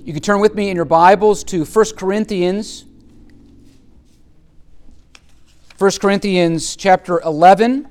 You can turn with me in your Bibles to 1 Corinthians. 1 Corinthians chapter 11.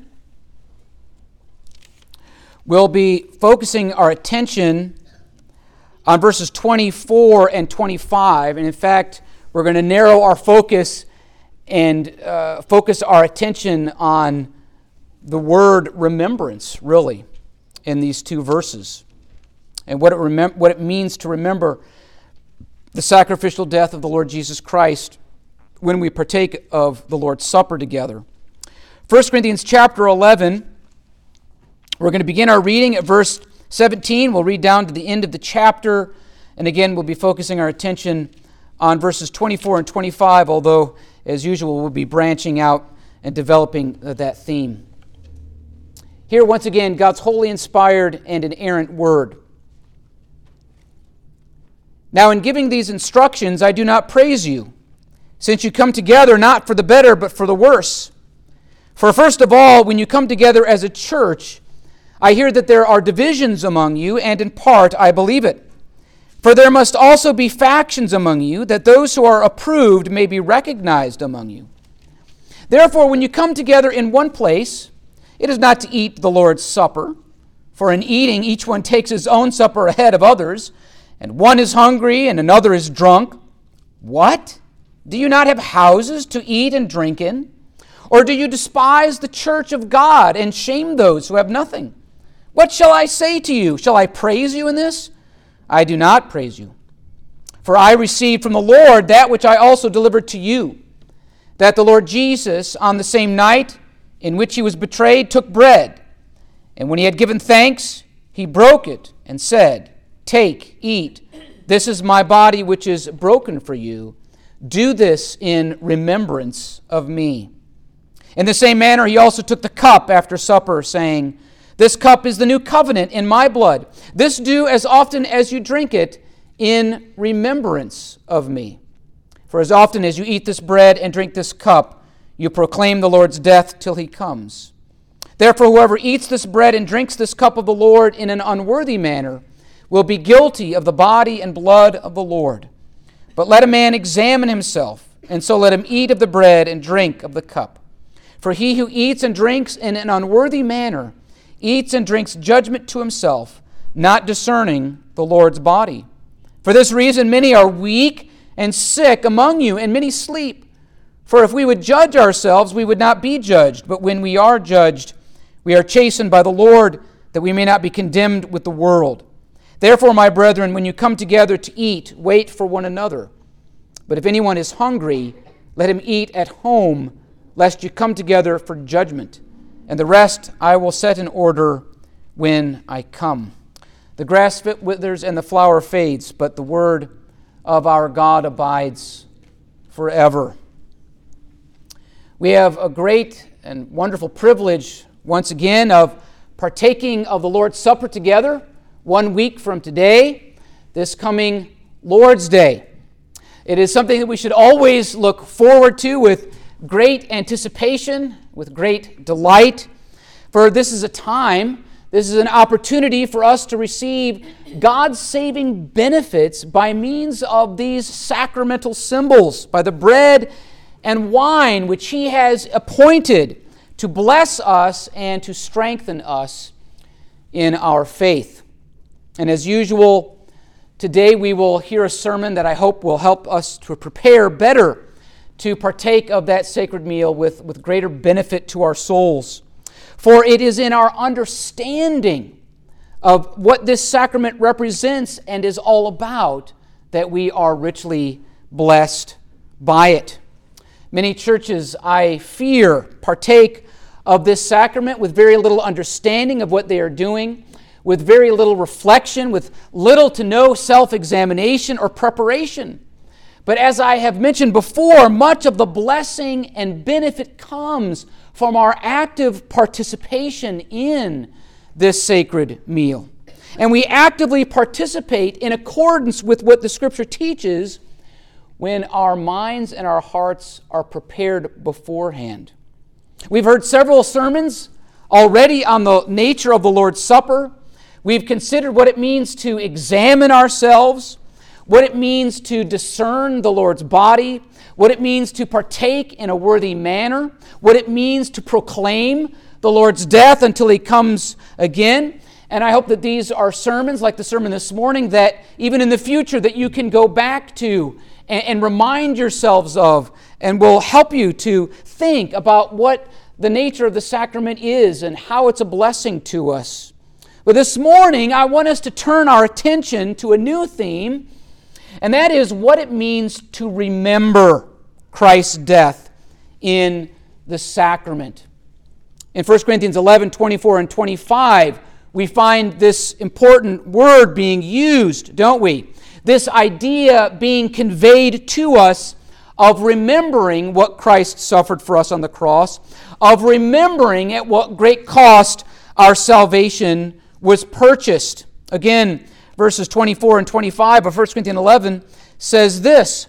We'll be focusing our attention on verses 24 and 25. And in fact, we're going to narrow our focus and focus our attention on the word remembrance, really, in these two verses. And what it means to remember the sacrificial death of the Lord Jesus Christ when we partake of the Lord's Supper together. 1 Corinthians chapter 11, we're going to begin our reading at verse 17. We'll read down to the end of the chapter. And again, we'll be focusing our attention on verses 24 and 25, although, as usual, we'll be branching out and developing that theme. Here, once again, God's holy, inspired, and inerrant word. Now, in giving these instructions, I do not praise you, since you come together not for the better, but for the worse. For first of all, when you come together as a church, I hear that there are divisions among you, and in part I believe it. For there must also be factions among you, that those who are approved may be recognized among you. Therefore, when you come together in one place, it is not to eat the Lord's Supper, for in eating each one takes his own supper ahead of others, and one is hungry and another is drunk. What? Do you not have houses to eat and drink in? Or do you despise the church of God and shame those who have nothing? What shall I say to you? Shall I praise you in this? I do not praise you. For I received from the Lord that which I also delivered to you, that the Lord Jesus, on the same night in which he was betrayed, took bread, and when he had given thanks, he broke it and said, "Take, eat, this is my body which is broken for you. Do this in remembrance of me." In the same manner he also took the cup after supper, saying, "This cup is the new covenant in my blood. This do as often as you drink it in remembrance of me. For as often as you eat this bread and drink this cup, you proclaim the Lord's death till he comes. Therefore whoever eats this bread and drinks this cup of the Lord in an unworthy manner will be guilty of the body and blood of the Lord. But let a man examine himself, and so let him eat of the bread and drink of the cup. For he who eats and drinks in an unworthy manner eats and drinks judgment to himself, not discerning the Lord's body. For this reason many are weak and sick among you, and many sleep. For if we would judge ourselves, we would not be judged. But when we are judged, we are chastened by the Lord, that we may not be condemned with the world. Therefore, my brethren, when you come together to eat, wait for one another. But if anyone is hungry, let him eat at home, lest you come together for judgment. And the rest I will set in order when I come. The grass withers and the flower fades, but the word of our God abides forever. We have a great and wonderful privilege, once again, of partaking of the Lord's Supper together 1 week from today, this coming Lord's Day. It is something that we should always look forward to with great anticipation, with great delight, for this is a time, this is an opportunity for us to receive God's saving benefits by means of these sacramental symbols, by the bread and wine which he has appointed to bless us and to strengthen us in our faith. And as usual, today we will hear a sermon that I hope will help us to prepare better to partake of that sacred meal with greater benefit to our souls. For it is in our understanding of what this sacrament represents and is all about that we are richly blessed by it. Many churches, I fear, partake of this sacrament with very little understanding of what they are doing, with very little reflection, with little to no self-examination or preparation. But as I have mentioned before, much of the blessing and benefit comes from our active participation in this sacred meal. And we actively participate in accordance with what the Scripture teaches when our minds and our hearts are prepared beforehand. We've heard several sermons already on the nature of the Lord's Supper. We've considered what it means to examine ourselves. what it means to discern the Lord's body, what it means to partake in a worthy manner, what it means to proclaim the Lord's death until He comes again. And I hope that these are sermons, like the sermon this morning, that even in the future that you can go back to and remind yourselves of, and will help you to think about what the nature of the sacrament is and how it's a blessing to us. But this morning, I want us to turn our attention to a new theme, and that is what it means to remember Christ's death in the sacrament. In 1 Corinthians 11, 24 and 25, we find this important word being used, don't we? This idea being conveyed to us of remembering what Christ suffered for us on the cross, of remembering at what great cost our salvation was purchased. Again, verses 24 and 25 of 1 Corinthians 11 says this,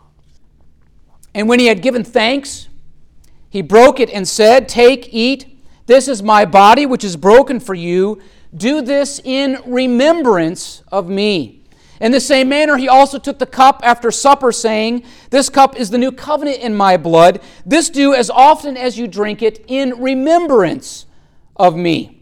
"And when he had given thanks, he broke it and said, 'Take, eat, this is my body which is broken for you. Do this in remembrance of me.' In the same manner, he also took the cup after supper, saying, 'This cup is the new covenant in my blood. This do as often as you drink it in remembrance of me.'"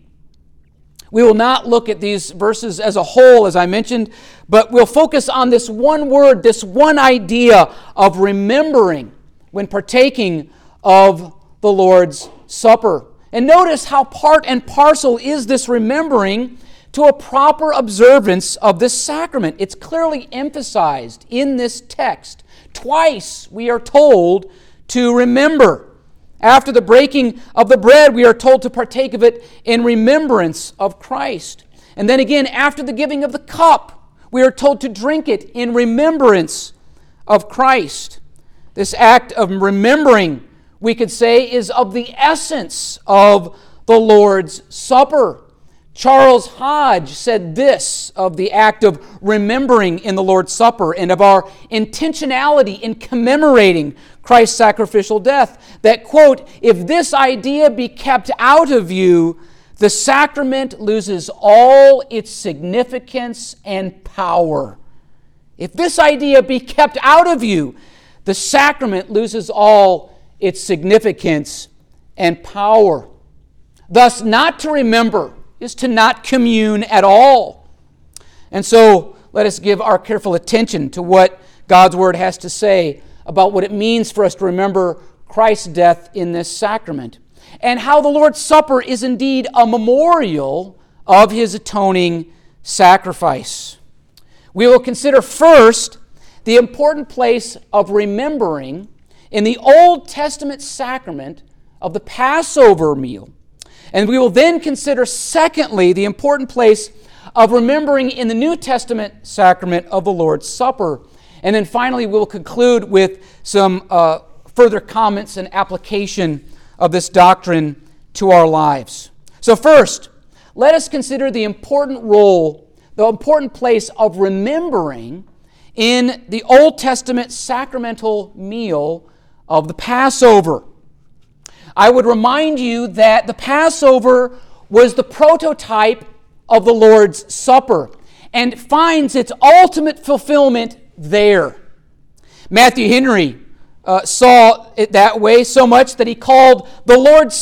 We will not look at these verses as a whole, as I mentioned, but we'll focus on this one word, this one idea of remembering when partaking of the Lord's Supper. And notice how part and parcel is this remembering to a proper observance of this sacrament. It's clearly emphasized in this text. Twice we are told to remember. After the breaking of the bread, we are told to partake of it in remembrance of Christ. And then again, after the giving of the cup, we are told to drink it in remembrance of Christ. This act of remembering, we could say, is of the essence of the Lord's Supper. Charles Hodge said this of the act of remembering in the Lord's Supper and of our intentionality in commemorating Christ's sacrificial death, that, quote, "If this idea be kept out of view, the sacrament loses all its significance and power." If this idea be kept out of view, the sacrament loses all its significance and power. Thus, not to remember is to not commune at all. And so, let us give our careful attention to what God's Word has to say about what it means for us to remember Christ's death in this sacrament, and how the Lord's Supper is indeed a memorial of His atoning sacrifice. We will consider first the important place of remembering in the Old Testament sacrament of the Passover meal. And we will then consider, secondly, the important place of remembering in the New Testament sacrament of the Lord's Supper. And then finally, we'll conclude with some further comments and application of this doctrine to our lives. So first, let us consider the important role, the important place of remembering in the Old Testament sacramental meal of the Passover. I would remind you that the Passover was the prototype of the Lord's Supper and finds its ultimate fulfillment there. Matthew Henry saw it that way so much that he called the Lord's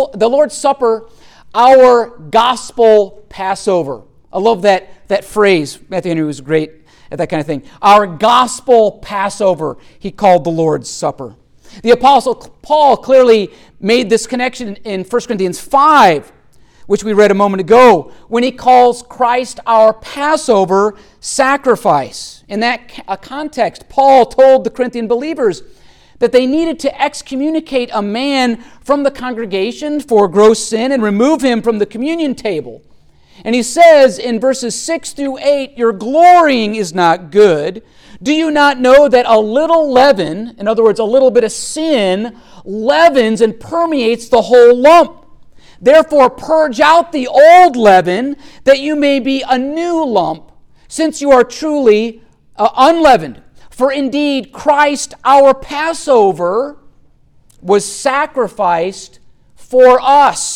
Supper our gospel Passover. I love that phrase. Matthew Henry was great at that kind of thing. Our gospel Passover, he called the Lord's Supper. The Apostle Paul clearly made this connection in 1 Corinthians 5, which we read a moment ago, when he calls Christ our Passover sacrifice. In that context, Paul told the Corinthian believers that they needed to excommunicate a man from the congregation for gross sin and remove him from the communion table. And he says in verses 6 through 8, "Your glorying is not good. Do you not know that a little leaven," in other words, a little bit of sin, "leavens and permeates the whole lump? Therefore purge out the old leaven, that you may be a new lump, since you are truly unleavened. For indeed Christ our Passover was sacrificed for us."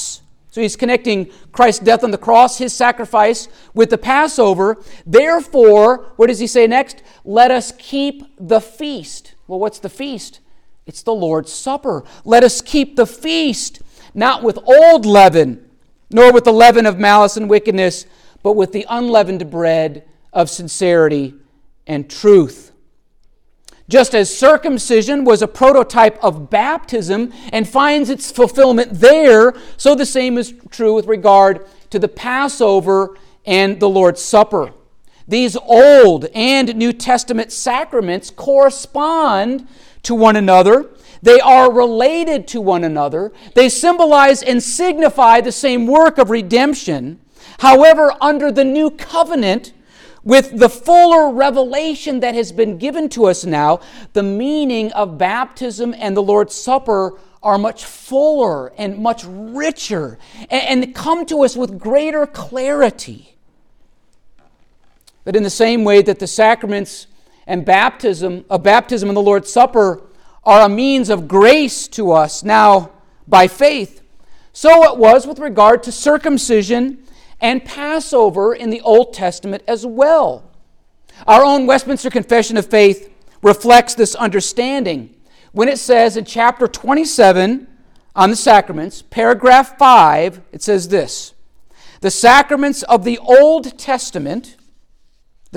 So he's connecting Christ's death on the cross, his sacrifice, with the Passover. Therefore, what does he say next? Let us keep the feast. Well, what's the feast? It's the Lord's Supper. Let us keep the feast, not with old leaven, nor with the leaven of malice and wickedness, but with the unleavened bread of sincerity and truth. Just as circumcision was a prototype of baptism and finds its fulfillment there, so the same is true with regard to the Passover and the Lord's Supper. These Old and New Testament sacraments correspond to one another. They are related to one another. They symbolize and signify the same work of redemption. However, under the new covenant, with the fuller revelation that has been given to us now, the meaning of baptism and the Lord's Supper are much fuller and much richer and come to us with greater clarity. But in the same way that the sacraments and baptism and the Lord's Supper are a means of grace to us now by faith, so it was with regard to circumcision and Passover in the Old Testament as well. Our own Westminster Confession of Faith reflects this understanding when it says in chapter 27 on the sacraments, paragraph 5, it says this: the sacraments of the Old Testament, a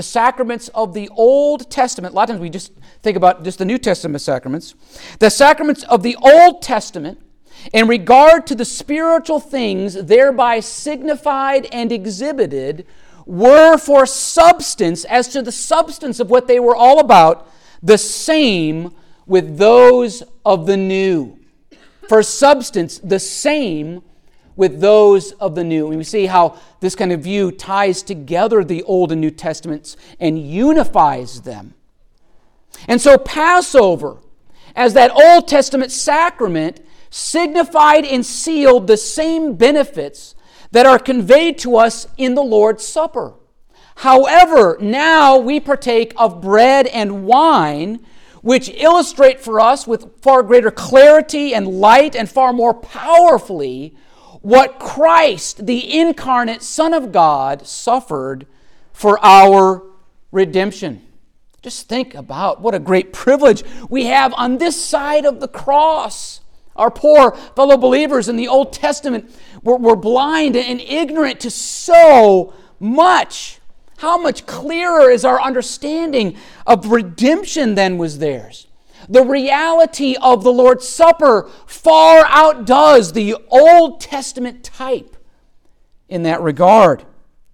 lot of times we just think about just the New Testament sacraments, the sacraments of the Old Testament in regard to the spiritual things thereby signified and exhibited were for substance, as to the substance of what they were all about, the same with those of the new. For substance, the same with those of the new. And we see how this kind of view ties together the Old and New Testaments and unifies them. And so Passover, as that Old Testament sacrament, signified and sealed the same benefits that are conveyed to us in the Lord's Supper. However, now we partake of bread and wine, which illustrate for us with far greater clarity and light and far more powerfully what Christ, the incarnate Son of God, suffered for our redemption. Just think about what a great privilege we have on this side of the cross. Our poor fellow believers in the Old Testament were blind and ignorant to so much. How much clearer is our understanding of redemption than was theirs? The reality of the Lord's Supper far outdoes the Old Testament type in that regard.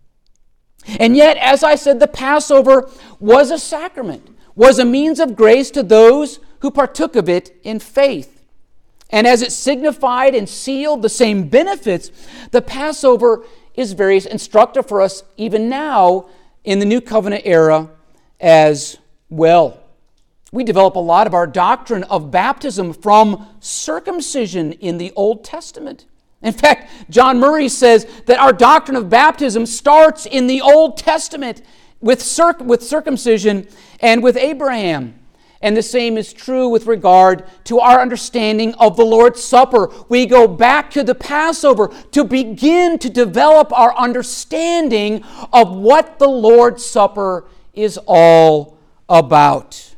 And yet, as I said, the Passover was a sacrament, was a means of grace to those who partook of it in faith. And as it signified and sealed the same benefits, the Passover is very instructive for us even now in the New Covenant era as well. We develop a lot of our doctrine of baptism from circumcision in the Old Testament. In fact, John Murray says that our doctrine of baptism starts in the Old Testament with circumcision and with Abraham. And the same is true with regard to our understanding of the Lord's Supper. We go back to the Passover to begin to develop our understanding of what the Lord's Supper is all about.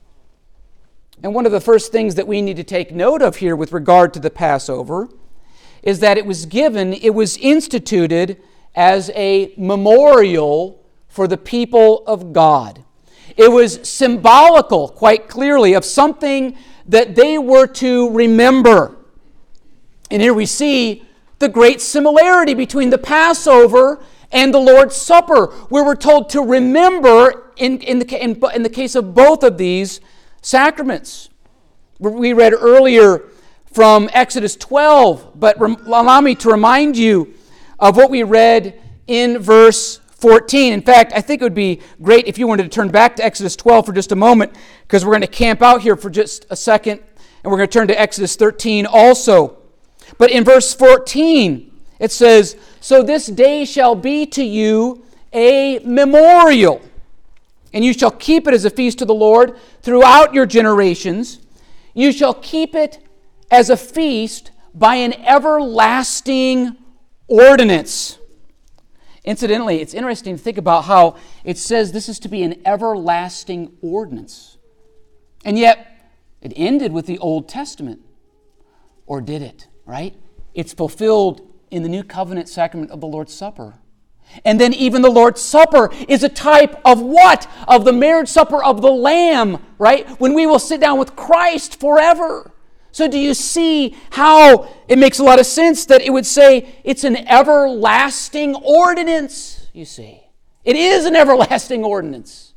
And one of the first things that we need to take note of here with regard to the Passover is that it was instituted as a memorial for the people of God. It was symbolical, quite clearly, of something that they were to remember. And here we see the great similarity between the Passover and the Lord's Supper, where we're told to remember in the case of both of these sacraments. We read earlier from Exodus 12, but allow me to remind you of what we read in verse 14. In fact, I think it would be great if you wanted to turn back to Exodus 12 for just a moment, because we're going to camp out here for just a second, and we're going to turn to Exodus 13 also. But in verse 14, it says, "So this day shall be to you a memorial, and you shall keep it as a feast to the Lord throughout your generations. You shall keep it as a feast by an everlasting ordinance. Incidentally, it's interesting to think about how it says this is to be an everlasting ordinance. And yet, it ended with the Old Testament. Or did it, right? It's fulfilled in the new covenant sacrament of the Lord's Supper. And then even the Lord's Supper is a type of what? Of the marriage supper of the Lamb, right? When we will sit down with Christ forever. So do you see how it makes a lot of sense that it would say it's an everlasting ordinance, you see? It is an everlasting ordinance.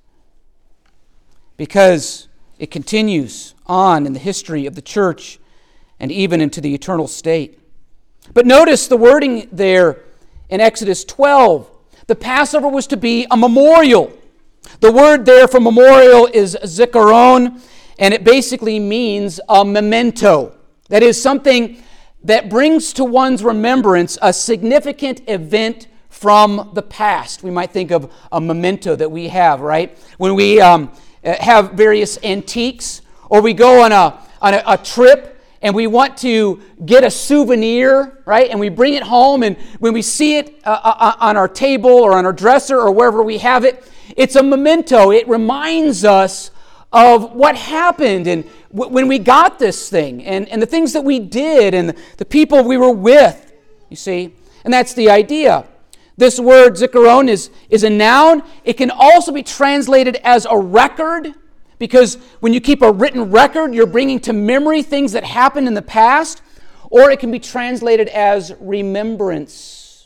Because it continues on in the history of the church and even into the eternal state. But notice the wording there in Exodus 12. The Passover was to be a memorial. The word there for memorial is zikaron, and it basically means a memento. That is something that brings to one's remembrance a significant event from the past. We might think of a memento that we have, right? When we have various antiques, or we go on a trip, and we want to get a souvenir, right? And we bring it home, and when we see it on our table or on our dresser or wherever we have it, it's a memento. It reminds us of what happened and when we got this thing and the things that we did and the people we were with, you see? And that's the idea. This word zikaron is a noun. It can also be translated as a record, because when you keep a written record, you're bringing to memory things that happened in the past, or it can be translated as remembrance.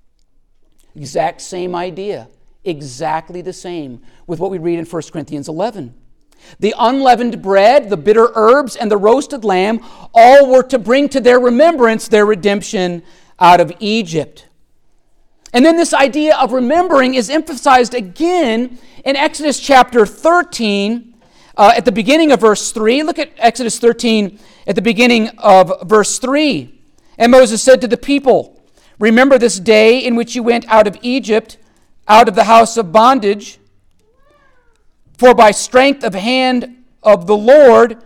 Exact same idea. Exactly the same with what we read in 1 Corinthians 11. The unleavened bread, the bitter herbs, and the roasted lamb all were to bring to their remembrance their redemption out of Egypt. And then this idea of remembering is emphasized again in Exodus chapter 13, at the beginning of verse 3. Look at Exodus 13 at the beginning of verse 3. And Moses said to the people, "Remember this day in which you went out of Egypt, out of the house of bondage. For by strength of hand of the Lord,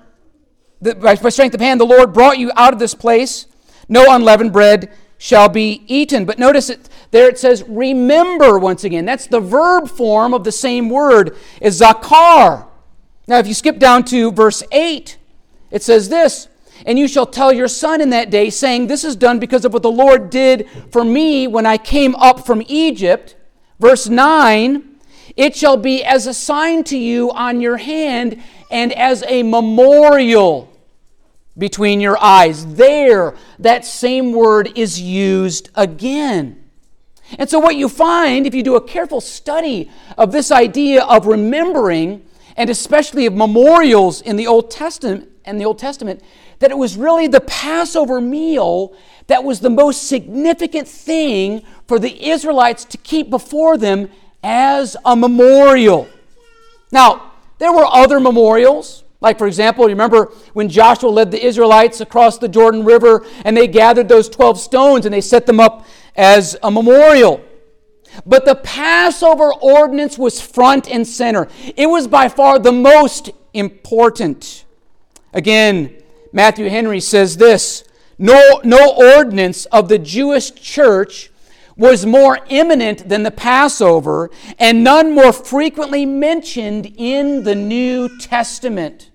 the Lord brought you out of this place. No unleavened bread shall be eaten." But notice it there, it says remember once again. That's the verb form of the same word as zakar. Now, if you skip down to verse 8, it says this, "And you shall tell your son in that day, saying, this is done because of what the Lord did for me when I came up from Egypt." Verse 9, "It shall be as a sign to you on your hand and as a memorial between your eyes." There, that same word is used again. And so what you find, if you do a careful study of this idea of remembering, and especially of memorials in the Old Testament, that it was really the Passover meal that was the most significant thing for the Israelites to keep before them as a memorial. Now, there were other memorials. Like, for example, you remember when Joshua led the Israelites across the Jordan River and they gathered those 12 stones and they set them up as a memorial. But the Passover ordinance was front and center. It was by far the most important. Again, Matthew Henry says this, no ordinance of the Jewish church was more eminent than the Passover, and none more frequently mentioned in the New Testament.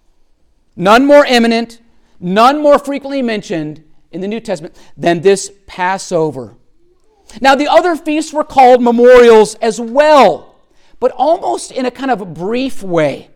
None more eminent, none more frequently mentioned in the New Testament than this Passover. Now, the other feasts were called memorials as well, but almost in a kind of a brief way.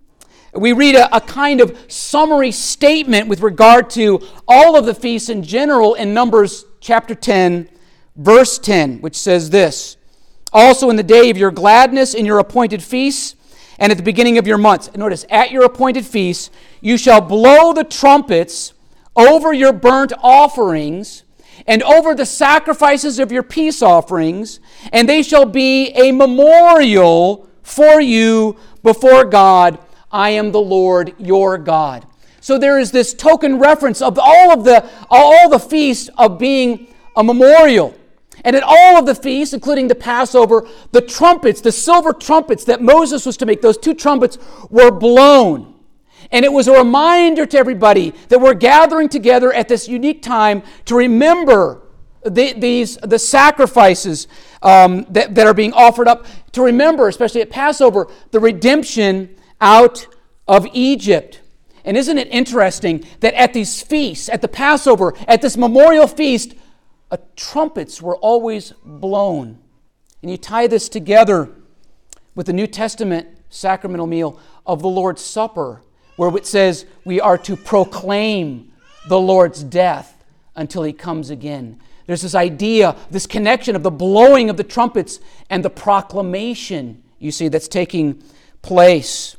We read a kind of summary statement with regard to all of the feasts in general in Numbers chapter 10, verse 10, which says this, "Also in the day of your gladness in your appointed feasts, and at the beginning of your months." Notice, at your appointed feasts, "you shall blow the trumpets over your burnt offerings, and over the sacrifices of your peace offerings, and they shall be a memorial for you before God. I am the Lord your God." So there is this token reference of all the feasts of being a memorial. And at all of the feasts, including the Passover, the trumpets, the silver trumpets that Moses was to make, those 2 trumpets were blown. And it was a reminder to everybody that we're gathering together at this unique time to remember the sacrifices that are being offered up to remember, especially at Passover, the redemption out of Egypt. And isn't it interesting that at these feasts, at the Passover, at this memorial feast, trumpets were always blown. And you tie this together with the New Testament sacramental meal of the Lord's Supper, where it says we are to proclaim the Lord's death until He comes again. There's this idea, this connection of the blowing of the trumpets and the proclamation, you see, that's taking place.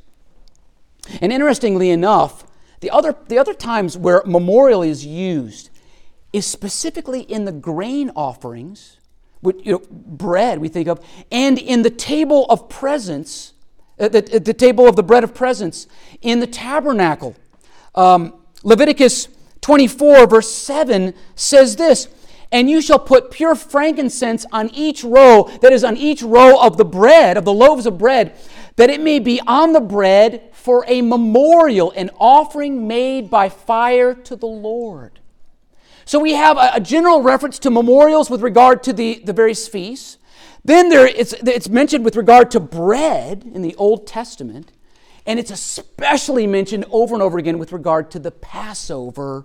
And interestingly enough, the other times where memorial is used is specifically in the grain offerings, bread we think of, and in the table of presence, the table of the bread of presence in the tabernacle. Leviticus 24 verse 7 says this, "And you shall put pure frankincense on each row," that is, on each row of the bread, of the loaves of bread, "that it may be on the bread for a memorial, an offering made by fire to the Lord." So we have a general reference to memorials with regard to the various feasts. Then it's mentioned with regard to bread in the Old Testament. And it's especially mentioned over and over again with regard to the Passover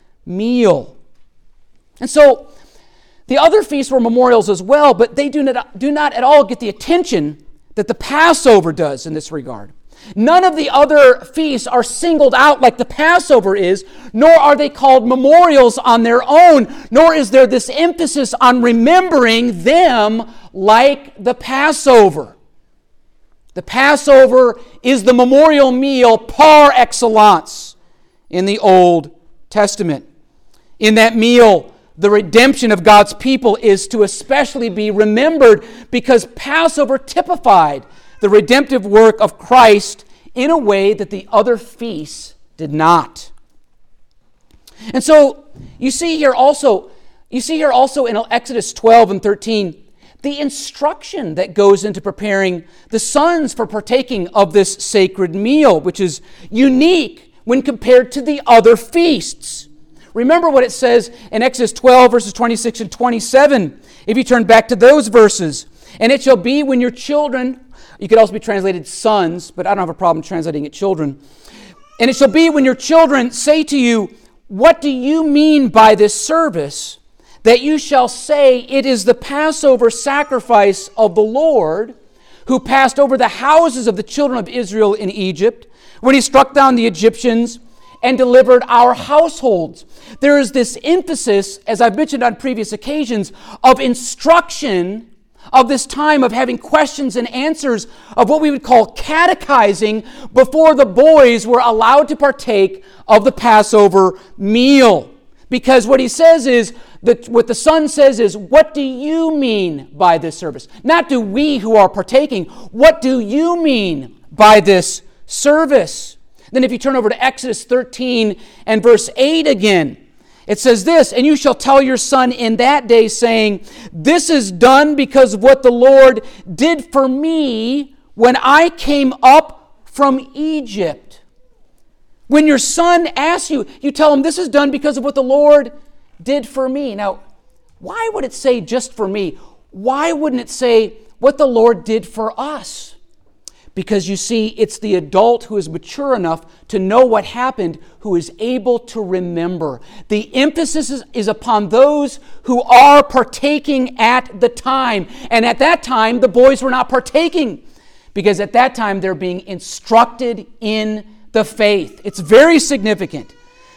meal. And so the other feasts were memorials as well, but they do not at all get the attention that the Passover does in this regard. None of the other feasts are singled out like the Passover is, nor are they called memorials on their own, nor is there this emphasis on remembering them like the Passover. The Passover is the memorial meal par excellence in the Old Testament. In that meal, the redemption of God's people is to especially be remembered because Passover typified the redemptive work of Christ in a way that the other feasts did not. And so you see here also in Exodus 12 and 13 the instruction that goes into preparing the sons for partaking of this sacred meal, which is unique when compared to the other feasts. Remember what it says in Exodus 12 verses 26 and 27. If you turn back to those verses, "And it shall be when your children," you could also be translated sons, but I don't have a problem translating it children. "And it shall be when your children say to you, 'What do you mean by this service?' that you shall say, 'It is the Passover sacrifice of the Lord, who passed over the houses of the children of Israel in Egypt, when He struck down the Egyptians and delivered our households.'" There is this emphasis, as I've mentioned on previous occasions, of instruction, of this time of having questions and answers, of what we would call catechizing before the boys were allowed to partake of the Passover meal. Because what he says is, what the son says is, "What do you mean by this service?" Not do we who are partaking, what do you mean by this service? Then if you turn over to Exodus 13 and verse 8 again, it says this, "And you shall tell your son in that day, saying, 'This is done because of what the Lord did for me when I came up from Egypt.'" When your son asks you, you tell him, "This is done because of what the Lord did for me." Now, why would it say just for me? Why wouldn't it say what the Lord did for us? Because you see, it's the adult who is mature enough to know what happened who is able to remember. The emphasis is upon those who are partaking at the time. And at that time, the boys were not partaking, because at that time they're being instructed in the faith. It's very significant.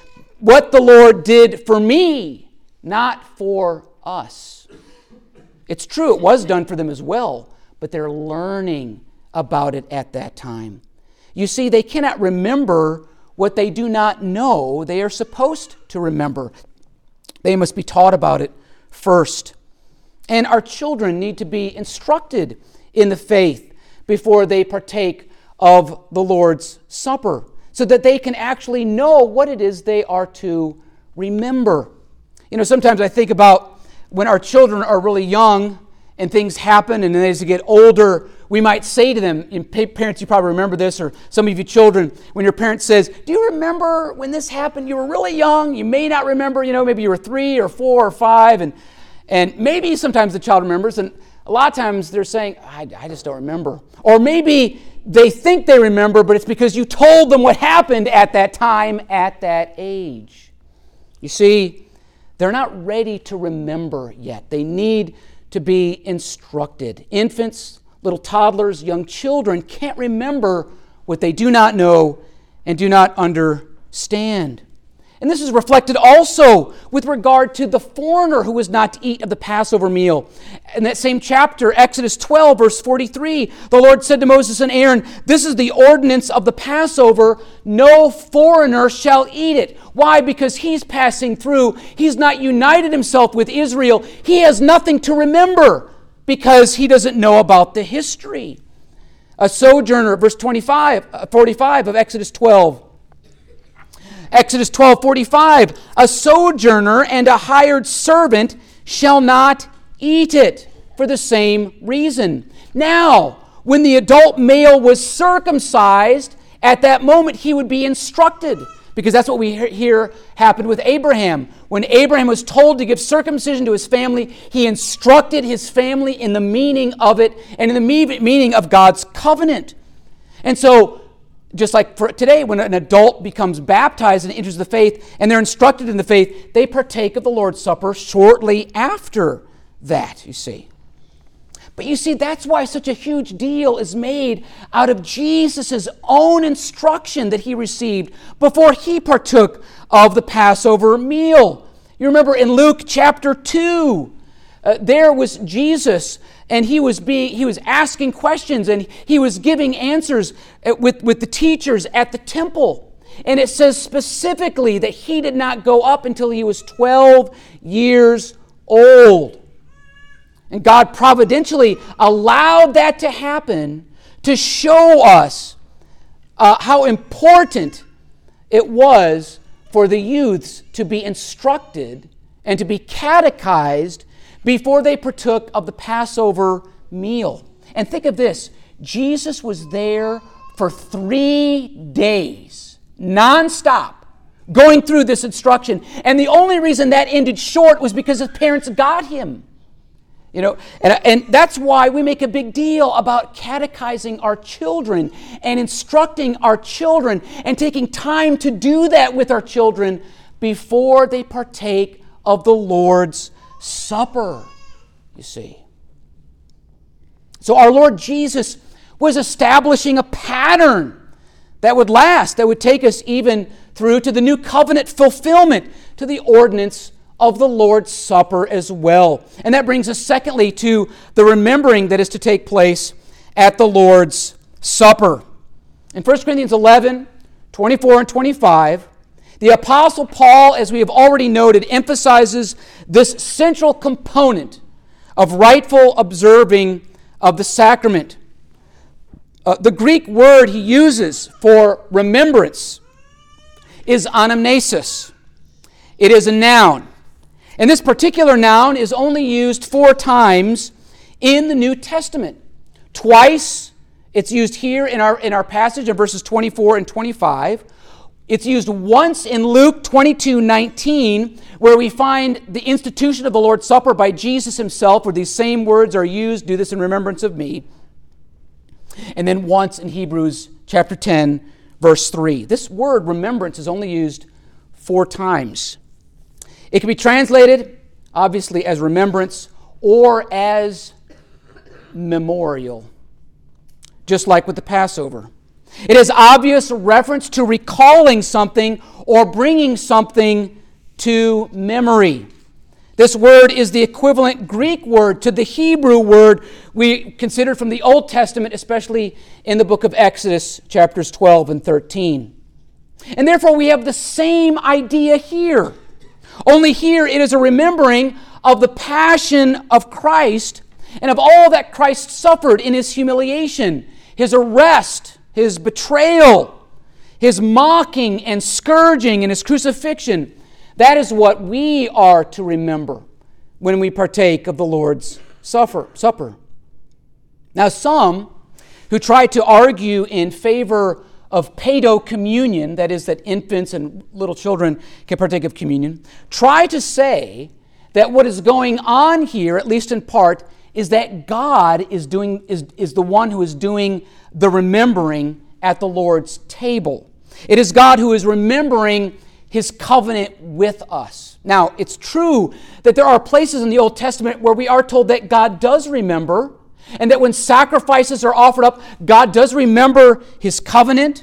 What the Lord did for me, not for us. It's true, it was done for them as well, but they're learning about it at that time. You see, they cannot remember what they do not know they are supposed to remember. They must be taught about it first. And our children need to be instructed in the faith before they partake of the Lord's Supper, so that they can actually know what it is they are to remember. You know, sometimes I think about when our children are really young and things happen, and then as they get older, we might say to them, and parents, you probably remember this, or some of you children, when your parent says, "Do you remember when this happened? You were really young. You may not remember, maybe you were 3 or 4 or 5, And maybe sometimes the child remembers, and a lot of times they're saying, I just don't remember. Or maybe they think they remember, but it's because you told them what happened at that time, at that age. You see, they're not ready to remember yet. They need to be instructed. Infants, little toddlers, young children can't remember what they do not know and do not understand. And this is reflected also with regard to the foreigner who was not to eat of the Passover meal. In that same chapter, Exodus 12, verse 43, the Lord said to Moses and Aaron, "This is the ordinance of the Passover. No foreigner shall eat it." Why? Because he's passing through. He's not united himself with Israel. He has nothing to remember because he doesn't know about the history. A sojourner, verse 45 of Exodus 12. Exodus 12:45, a sojourner and a hired servant shall not eat it for the same reason. Now, when the adult male was circumcised, at that moment he would be instructed, because that's what we hear happened with Abraham. When Abraham was told to give circumcision to his family, he instructed his family in the meaning of it and in the meaning of God's covenant. And so, just like for today, when an adult becomes baptized and enters the faith, and they're instructed in the faith, they partake of the Lord's Supper shortly after that, you see. But you see, that's why such a huge deal is made out of Jesus' own instruction that he received before he partook of the Passover meal. You remember in Luke chapter 2, there was Jesus, and he was asking questions, and he was giving answers with the teachers at the temple. And it says specifically that he did not go up until he was 12 years old. And God providentially allowed that to happen to show us how important it was for the youths to be instructed and to be catechized before they partook of the Passover meal. And think of this, Jesus was there for 3 days, nonstop, going through this instruction. And the only reason that ended short was because his parents got him. You know, and that's why we make a big deal about catechizing our children and instructing our children and taking time to do that with our children before they partake of the Lord's Supper, you see. So our Lord Jesus was establishing a pattern that would last, that would take us even through to the new covenant fulfillment, to the ordinance of the Lord's Supper as well. And that brings us secondly to the remembering that is to take place at the Lord's Supper. In 1 Corinthians 11, 24 and 25, the Apostle Paul, as we have already noted, emphasizes this central component of rightful observing of the sacrament. The Greek word he uses for remembrance is anamnesis. It is a noun. And this particular noun is only used 4 times in the New Testament. Twice it's used here in our passage in verses 24 and 25. It's used once in Luke 22:19, where we find the institution of the Lord's Supper by Jesus himself, where these same words are used, "Do this in remembrance of me." And then once in Hebrews chapter 10, verse 3. This word remembrance is only used 4 times. It can be translated, obviously, as remembrance or as memorial, just like with the Passover. It has obvious reference to recalling something or bringing something to memory. This word is the equivalent Greek word to the Hebrew word we considered from the Old Testament, especially in the book of Exodus, chapters 12 and 13. And therefore, we have the same idea here. Only here it is a remembering of the passion of Christ and of all that Christ suffered in his humiliation, his arrest, his betrayal, his mocking and scourging and his crucifixion. That is what we are to remember when we partake of the Lord's Supper. Now, some who try to argue in favor of paedo-communion, that is, that infants and little children can partake of communion, try to say that what is going on here, at least in part, is that God is the one who is doing the remembering at the Lord's table. It is God who is remembering His covenant with us. Now, it's true that there are places in the Old Testament where we are told that God does remember, and that when sacrifices are offered up, God does remember His covenant.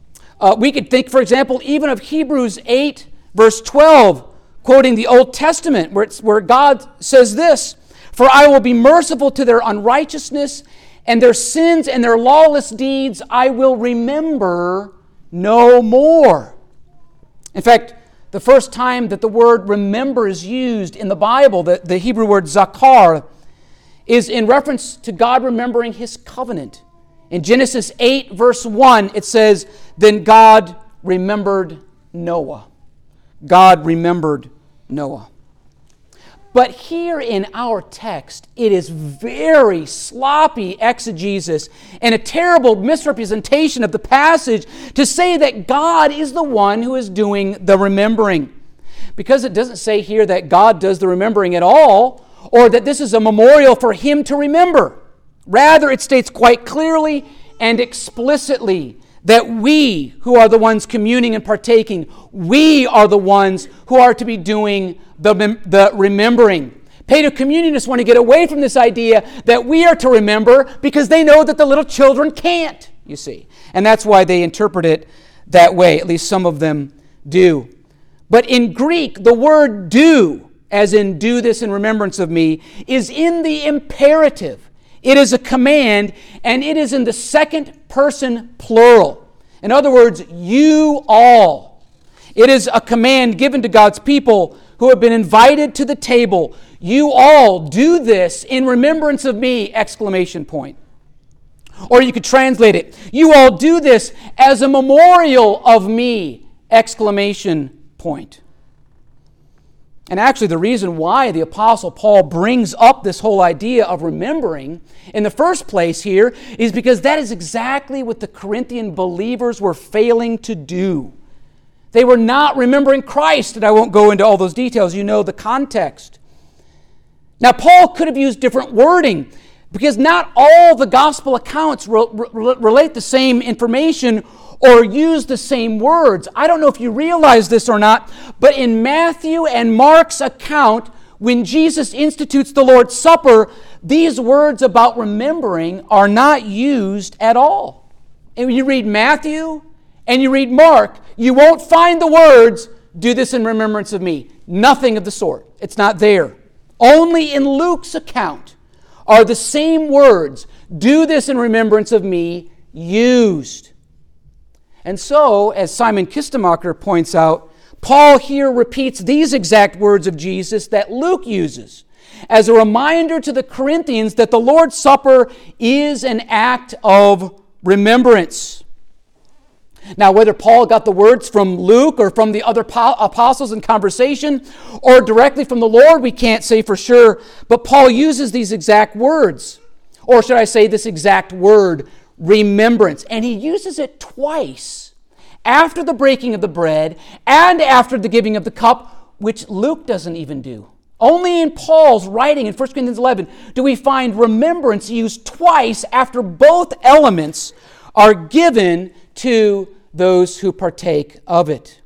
We could think, for example, even of Hebrews 8, verse 12, quoting the Old Testament, where God says this, "For I will be merciful to their unrighteousness, and their sins and their lawless deeds I will remember no more." In fact, the first time that the word remember is used in the Bible, the Hebrew word zakar, is in reference to God remembering His covenant. In Genesis 8, verse 1, it says, "Then God remembered Noah." God remembered Noah. But here in our text, it is very sloppy exegesis and a terrible misrepresentation of the passage to say that God is the one who is doing the remembering. Because it doesn't say here that God does the remembering at all, or that this is a memorial for Him to remember. Rather, it states quite clearly and explicitly that we, who are the ones communing and partaking, we are the ones who are to be doing the remembering. Paedo communionists want to get away from this idea that we are to remember because they know that the little children can't, you see. And that's why they interpret it that way, at least some of them do. But in Greek, the word do, as in do this in remembrance of me, is in the imperative. It is a command, and it is in the second person plural. In other words, you all. It is a command given to God's people who have been invited to the table. You all do this in remembrance of me, exclamation point. Or you could translate it, you all do this as a memorial of me, exclamation point. And actually, the reason why the Apostle Paul brings up this whole idea of remembering in the first place here is because that is exactly what the Corinthian believers were failing to do. They were not remembering Christ, and I won't go into all those details. You know the context. Now, Paul could have used different wording because not all the gospel accounts relate the same information or use the same words. I don't know if you realize this or not, but in Matthew and Mark's account, when Jesus institutes the Lord's Supper, these words about remembering are not used at all. And when you read Matthew and you read Mark, you won't find the words, do this in remembrance of me. Nothing of the sort. It's not there. Only in Luke's account are the same words, do this in remembrance of me, used. And so, as Simon Kistemacher points out, Paul here repeats these exact words of Jesus that Luke uses as a reminder to the Corinthians that the Lord's Supper is an act of remembrance. Now, whether Paul got the words from Luke or from the other apostles in conversation or directly from the Lord, we can't say for sure, but Paul uses these exact words. Or should I say this exact word, remembrance. And he uses it twice, after the breaking of the bread and after the giving of the cup, which Luke doesn't even do. Only in Paul's writing in 1 Corinthians 11 do we find remembrance used twice after both elements are given to those who partake of it.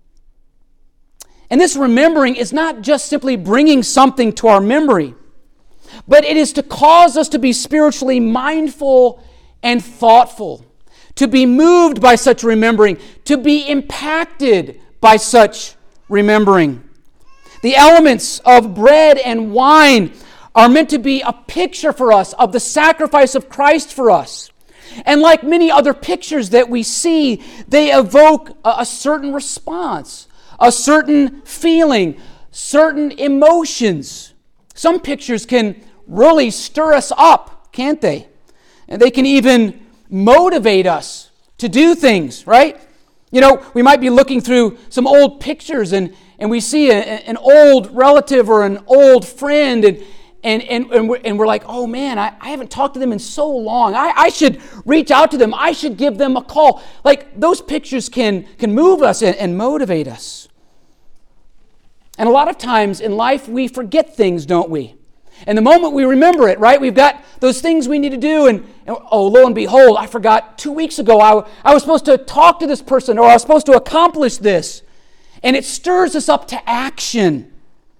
And this remembering is not just simply bringing something to our memory, but it is to cause us to be spiritually mindful and thoughtful, to be moved by such remembering, to be impacted by such remembering. The elements of bread and wine are meant to be a picture for us of the sacrifice of Christ for us. And like many other pictures that we see, they evoke a certain response, a certain feeling, certain emotions. Some pictures can really stir us up, can't they? And they can even motivate us to do things, right? You know, we might be looking through some old pictures and we see an old relative or an old friend and we're like, oh man, I haven't talked to them in so long. I should reach out to them. I should give them a call. Like those pictures can move us and motivate us. And a lot of times in life we forget things, don't we? And the moment we remember it, right, we've got those things we need to do, and oh, lo and behold, I forgot 2 weeks ago I was supposed to talk to this person, or I was supposed to accomplish this. And it stirs us up to action.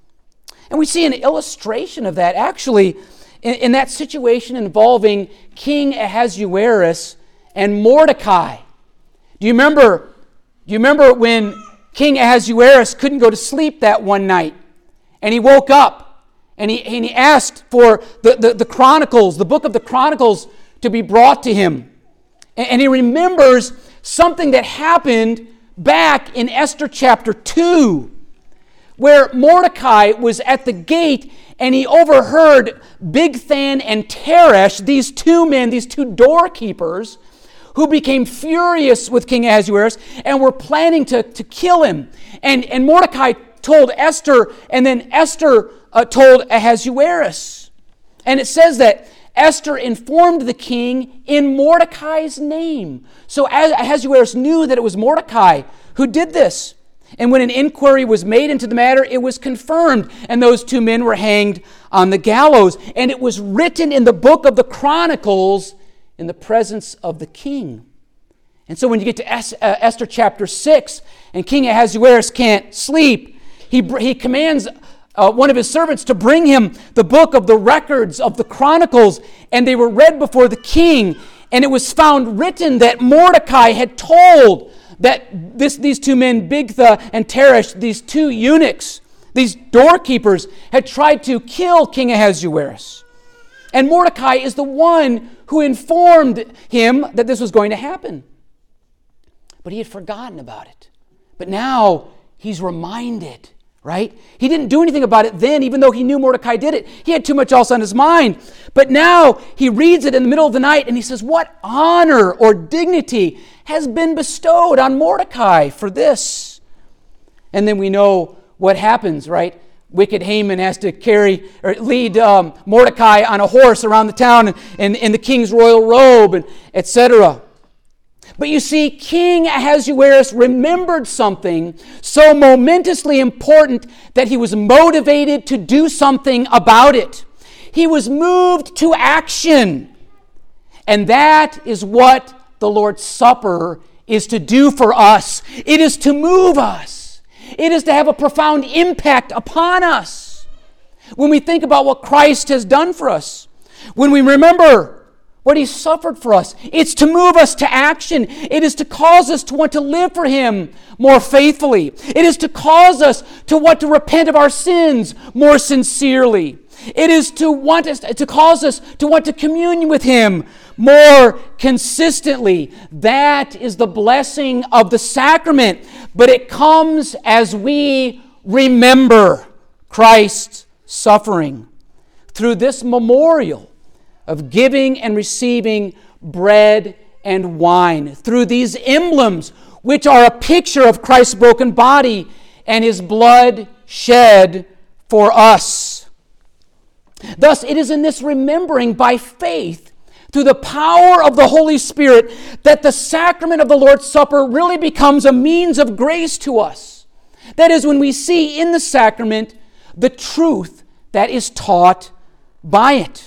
And we see an illustration of that actually in that situation involving King Ahasuerus and Mordecai. Do you remember when King Ahasuerus couldn't go to sleep that one night? And he woke up and he asked for the Chronicles, the book of the Chronicles, to be brought to him. And he remembers something that happened back in Esther chapter 2, where Mordecai was at the gate and he overheard Bigthan and Teresh, these two men, these two doorkeepers, who became furious with King Ahasuerus and were planning to kill him. And Mordecai told Esther, and then Esther told Ahasuerus. And it says that Esther informed the king in Mordecai's name. So Ahasuerus knew that it was Mordecai who did this. And when an inquiry was made into the matter, it was confirmed. And those two men were hanged on the gallows. And it was written in the book of the Chronicles in the presence of the king. And so when you get to Esther chapter 6, and King Ahasuerus can't sleep, he commands one of his servants to bring him the book of the records of the Chronicles, and they were read before the king. And it was found written that Mordecai had told that these two men, Bigthan and Teresh, these two eunuchs, these doorkeepers, had tried to kill King Ahasuerus. And Mordecai is the one who informed him that this was going to happen. But he had forgotten about it. But now he's reminded, right? He didn't do anything about it then, even though he knew Mordecai did it. He had too much else on his mind. But now he reads it in the middle of the night and he says, what honor or dignity has been bestowed on Mordecai for this? And then we know what happens, right? Wicked Haman has to lead Mordecai on a horse around the town in the king's royal robe, and etc. But you see, King Ahasuerus remembered something so momentously important that he was motivated to do something about it. He was moved to action. And that is what the Lord's Supper is to do for us. It is to move us. It is to have a profound impact upon us. When we think about what Christ has done for us, when we remember what He suffered for us, it's to move us to action. It is to cause us to want to live for Him more faithfully. It is to cause us to want to repent of our sins more sincerely. It is to cause us to want to commune with Him more consistently. That is the blessing of the sacrament. But it comes as we remember Christ's suffering through this memorial of giving and receiving bread and wine, through these emblems which are a picture of Christ's broken body and His blood shed for us. Thus, it is in this remembering by faith, through the power of the Holy Spirit, that the sacrament of the Lord's Supper really becomes a means of grace to us. That is, when we see in the sacrament the truth that is taught by it.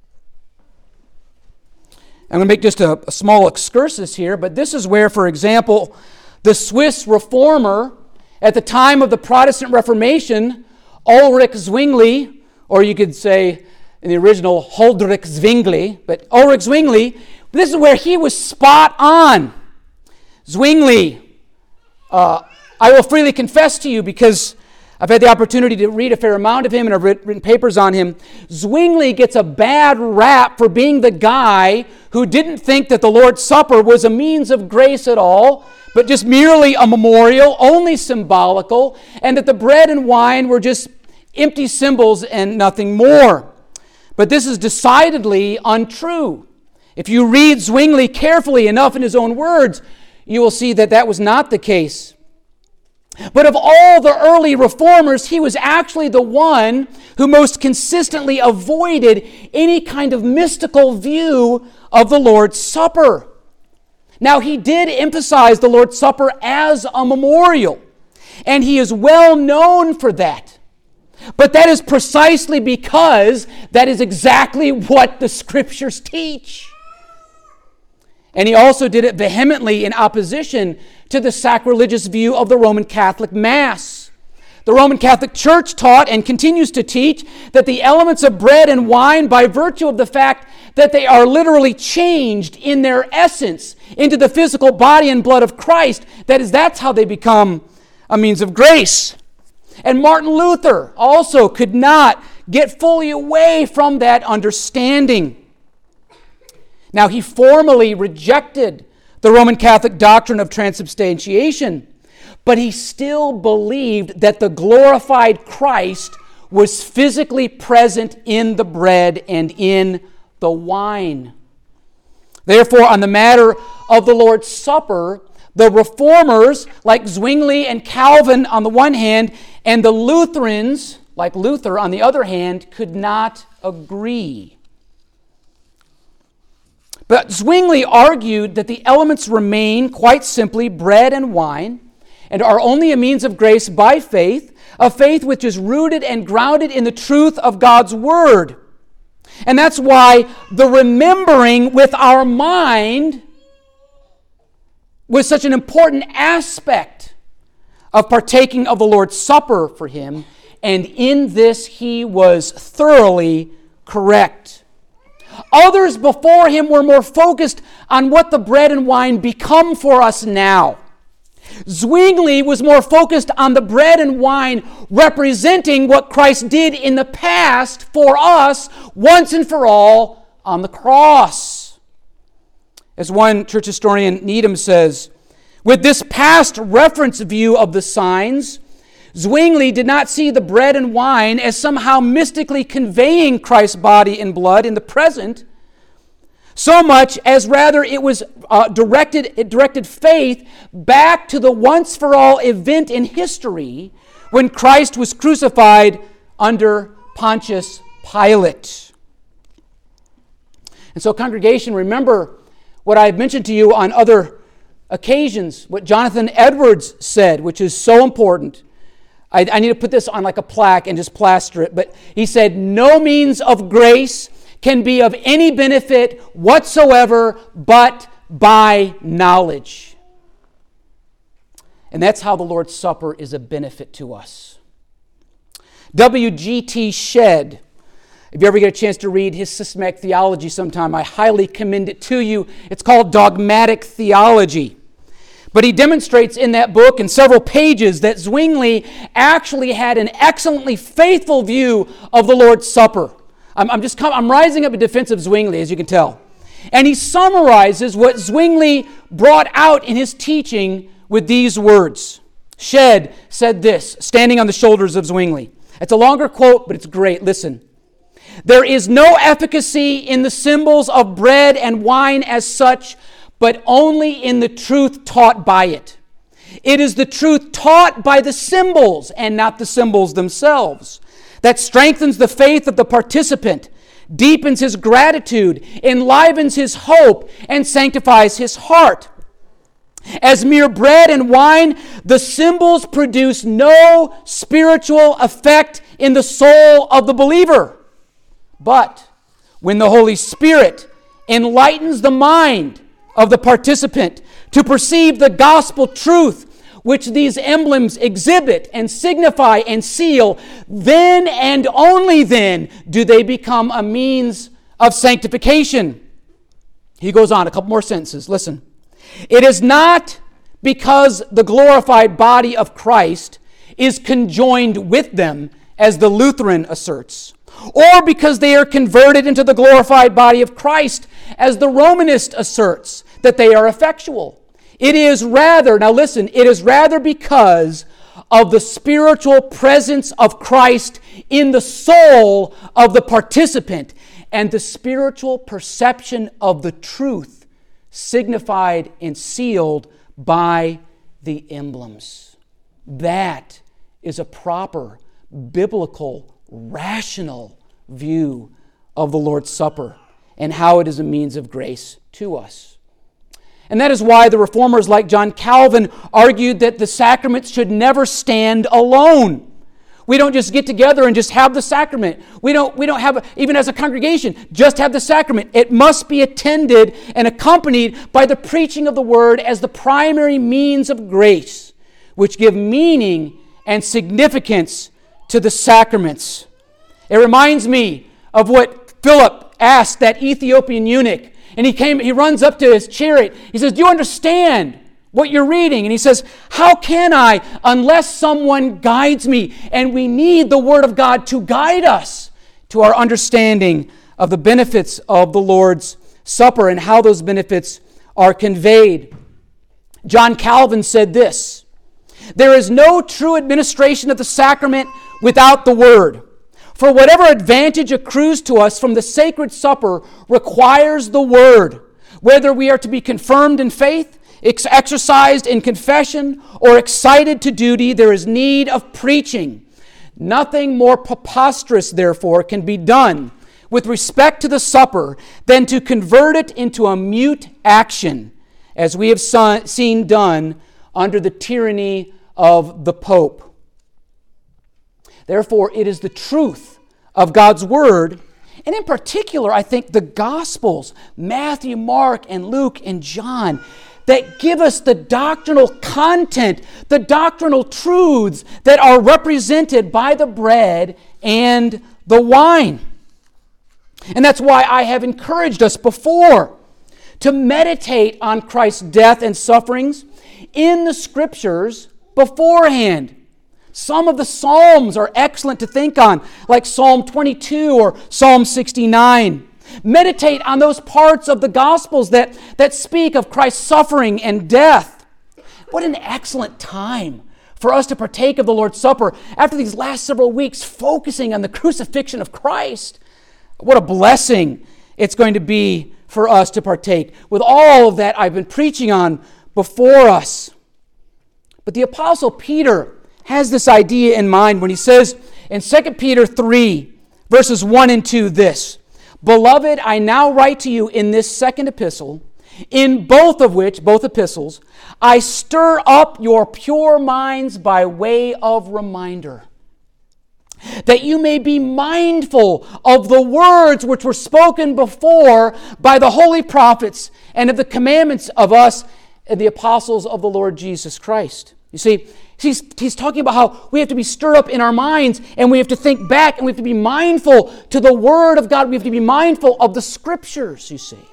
I'm going to make just a small excursus here, but this is where, for example, the Swiss reformer at the time of the Protestant Reformation, Ulrich Zwingli, or you could say in the original Huldrych Zwingli, but Ulrich Zwingli, this is where he was spot on. Zwingli, I will freely confess to you, because I've had the opportunity to read a fair amount of him and I've written papers on him. Zwingli gets a bad rap for being the guy who didn't think that the Lord's Supper was a means of grace at all, but just merely a memorial, only symbolical, and that the bread and wine were just empty symbols and nothing more. But this is decidedly untrue. If you read Zwingli carefully enough in his own words, you will see that that was not the case. But of all the early reformers, he was actually the one who most consistently avoided any kind of mystical view of the Lord's Supper. Now, he did emphasize the Lord's Supper as a memorial. And he is well known for that. But that is precisely because that is exactly what the Scriptures teach. And he also did it vehemently in opposition to the sacrilegious view of the Roman Catholic Mass. The Roman Catholic Church taught and continues to teach that the elements of bread and wine, by virtue of the fact that they are literally changed in their essence into the physical body and blood of Christ, that's how they become a means of grace. And Martin Luther also could not get fully away from that understanding. Now, he formally rejected the Roman Catholic doctrine of transubstantiation, but he still believed that the glorified Christ was physically present in the bread and in the wine. Therefore, on the matter of the Lord's Supper, the Reformers, like Zwingli and Calvin on the one hand, and the Lutherans, like Luther on the other hand, could not agree. But Zwingli argued that the elements remain quite simply bread and wine, and are only a means of grace by faith, a faith which is rooted and grounded in the truth of God's Word. And that's why the remembering with our mind was such an important aspect of partaking of the Lord's Supper for him, and in this he was thoroughly correct. Others before him were more focused on what the bread and wine become for us now. Zwingli was more focused on the bread and wine representing what Christ did in the past for us once and for all on the cross. As one church historian, Needham, says, with this past reference view of the signs, Zwingli did not see the bread and wine as somehow mystically conveying Christ's body and blood in the present, so much as rather it was directed faith back to the once-for-all event in history when Christ was crucified under Pontius Pilate. And so, congregation, remember what I've mentioned to you on other occasions, what Jonathan Edwards said, which is so important. I need to put this on like a plaque and just plaster it, but he said, no means of grace can be of any benefit whatsoever but by knowledge. And that's how the Lord's Supper is a benefit to us. W.G.T. Shedd, if you ever get a chance to read his systematic theology sometime, I highly commend it to you. It's called Dogmatic Theology. But he demonstrates in that book in several pages that Zwingli actually had an excellently faithful view of the Lord's Supper. I'm rising up in defense of Zwingli, as you can tell. And he summarizes what Zwingli brought out in his teaching with these words. Shedd said this, standing on the shoulders of Zwingli. It's a longer quote, but it's great. Listen. There is no efficacy in the symbols of bread and wine as such, but only in the truth taught by it. It is the truth taught by the symbols and not the symbols themselves that strengthens the faith of the participant, deepens his gratitude, enlivens his hope, and sanctifies his heart. As mere bread and wine, the symbols produce no spiritual effect in the soul of the believer. But when the Holy Spirit enlightens the mind of the participant to perceive the gospel truth which these emblems exhibit and signify and seal, then and only then do they become a means of sanctification. He goes on, a couple more sentences. Listen. It is not because the glorified body of Christ is conjoined with them, as the Lutheran asserts, or because they are converted into the glorified body of Christ, as the Romanist asserts, that they are effectual. It is rather, now listen, it is rather because of the spiritual presence of Christ in the soul of the participant and the spiritual perception of the truth signified and sealed by the emblems. That is a proper, biblical, rational view of the Lord's Supper and how it is a means of grace to us. And that is why the reformers like John Calvin argued that the sacraments should never stand alone. We don't just get together and just have the sacrament. We don't have, even as a congregation, just have the sacrament. It must be attended and accompanied by the preaching of the Word as the primary means of grace, which give meaning and significance to the sacraments. It reminds me of what Philip asked that Ethiopian eunuch. And he runs up to his chariot. He says, "Do you understand what you're reading?" And he says, "How can I unless someone guides me?" And we need the Word of God to guide us to our understanding of the benefits of the Lord's Supper and how those benefits are conveyed. John Calvin said this, "There is no true administration of the sacrament without the Word. For whatever advantage accrues to us from the sacred supper requires the Word, whether we are to be confirmed in faith, exercised in confession, or excited to duty, there is need of preaching. Nothing more preposterous, therefore, can be done with respect to the supper than to convert it into a mute action, as we have seen done under the tyranny of the Pope. Therefore, it is the truth of God's Word, and in particular, I think the Gospels, Matthew, Mark, and Luke, and John, that give us the doctrinal content, the doctrinal truths that are represented by the bread and the wine. And that's why I have encouraged us before to meditate on Christ's death and sufferings in the Scriptures beforehand. Some of the Psalms are excellent to think on, like Psalm 22 or Psalm 69. Meditate on those parts of the Gospels that speak of Christ's suffering and death. What an excellent time for us to partake of the Lord's Supper after these last several weeks focusing on the crucifixion of Christ. What a blessing it's going to be for us to partake with all of that I've been preaching on before us. But the Apostle Peter has this idea in mind when he says in 2 Peter 3, verses 1 and 2 this, "Beloved, I now write to you in this second epistle, in both epistles, I stir up your pure minds by way of reminder, that you may be mindful of the words which were spoken before by the holy prophets and of the commandments of us, the apostles of the Lord Jesus Christ." You see, he's talking about how we have to be stirred up in our minds and we have to think back and we have to be mindful to the Word of God. We have to be mindful of the Scriptures, you see.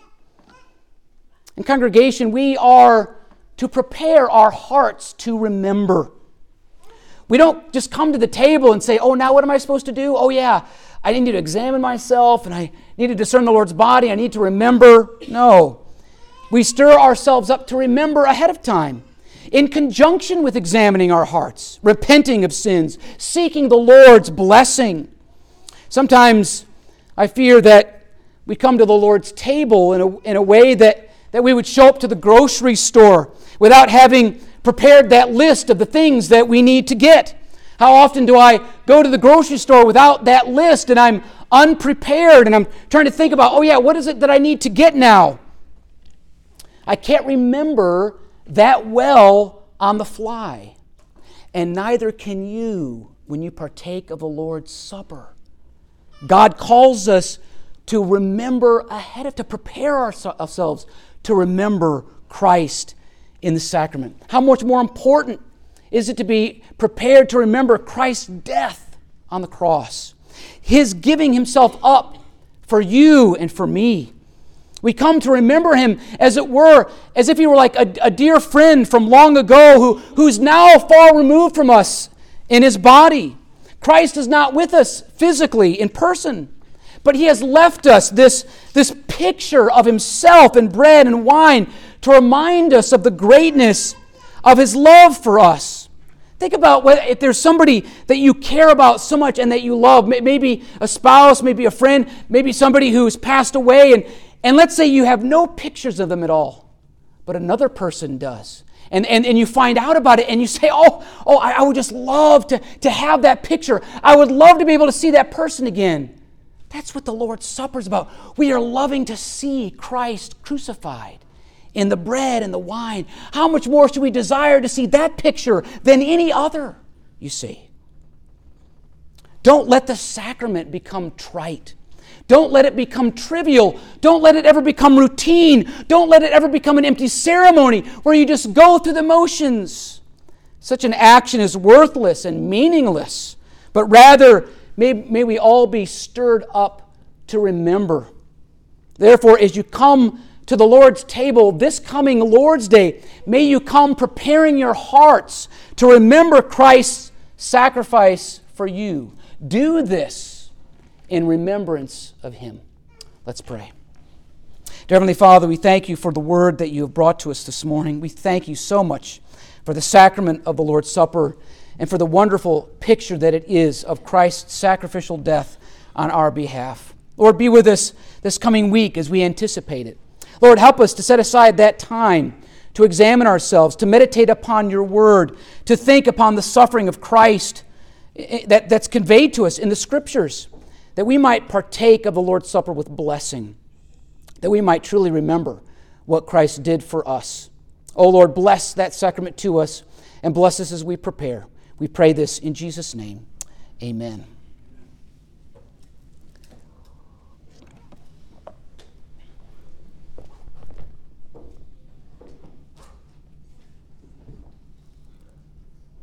In congregation, we are to prepare our hearts to remember. We don't just come to the table and say, "Oh, now what am I supposed to do? Oh, yeah, I need to examine myself and I need to discern the Lord's body. I need to remember." No. We stir ourselves up to remember ahead of time, in conjunction with examining our hearts, repenting of sins, seeking the Lord's blessing. Sometimes I fear that we come to the Lord's table in a way that we would show up to the grocery store without having prepared that list of the things that we need to get. How often do I go to the grocery store without that list and I'm unprepared and I'm trying to think about, "Oh yeah, what is it that I need to get now?" I can't remember that well on the fly. And neither can you when you partake of the Lord's Supper. God calls us to remember to prepare ourselves to remember Christ in the sacrament. How much more important is it to be prepared to remember Christ's death on the cross, His giving Himself up for you and for me. We come to remember Him as it were, as if He were like a dear friend from long ago who's now far removed from us in His body. Christ is not with us physically in person, but He has left us this picture of Himself in bread and wine to remind us of the greatness of His love for us. Think about if there's somebody that you care about so much and that you love, maybe a spouse, maybe a friend, maybe somebody who's passed away, and let's say you have no pictures of them at all, but another person does. And you find out about it and you say, I would just love to have that picture. I would love to be able to see that person again. That's what the Lord's Supper is about. We are loving to see Christ crucified in the bread and the wine. How much more should we desire to see that picture than any other, you see? Don't let the sacrament become trite. Don't let it become trivial. Don't let it ever become routine. Don't let it ever become an empty ceremony where you just go through the motions. Such an action is worthless and meaningless, but rather may we all be stirred up to remember. Therefore, as you come to the Lord's table this coming Lord's Day, may you come preparing your hearts to remember Christ's sacrifice for you. Do this in remembrance of Him. Let's pray. Dear Heavenly Father, we thank you for the word that you have brought to us this morning. We thank you so much for the sacrament of the Lord's Supper and for the wonderful picture that it is of Christ's sacrificial death on our behalf. Lord, be with us this coming week as we anticipate it. Lord, help us to set aside that time to examine ourselves, to meditate upon your word, to think upon the suffering of Christ that's conveyed to us in the Scriptures, that we might partake of the Lord's Supper with blessing, that we might truly remember what Christ did for us. Oh Lord, bless that sacrament to us and bless us as we prepare. We pray this in Jesus' name. Amen.